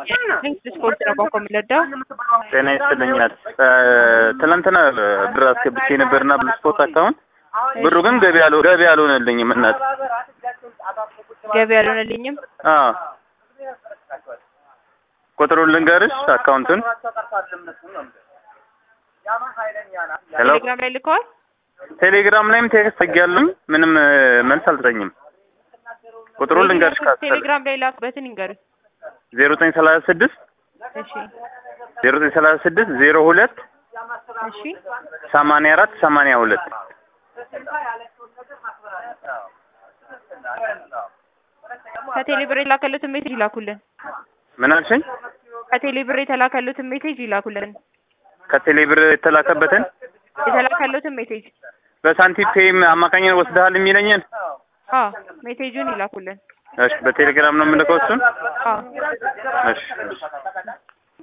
ስፖርት ነው ባቆም ለዳው ጤና ይስጥልኛል። ትናንትና ብር አስገብቼ ነበርና በስፖርት አካውንት ብሩ ግን ገቢ ያልሆነልኝም እናት ገቢ ያልሆነልኝም። ቁጥሩን ልንገርሽ አካውንቱን ቴሌግራም ላይ ልከዋል። ቴሌግራም ላይም ቴክስት አድርጌያለሁ ምንም መልስ አልተሰጠኝም። ቁጥሩን ልንገርሽ ቴሌግራም ላይ ላክበትን ይንገርሽ 0936 እሺ 0936 02 እሺ 84 82 ከቴሌብር የተላከሉትን ሜሴጅ ይላኩልን። ምን አልሽኝ? ከቴሌብር የተላከሉትን ሜሴጅ ይላኩልን። ከቴሌብር የተላከሉትን ሜሴጅ በሳንቲም ፔም አማካኝነት ወስደሃል የሚለኝን ሜሴጁን ይላኩልን። እሺ በቴሌግራም ነው የምልከው እሱን። አዎ እሺ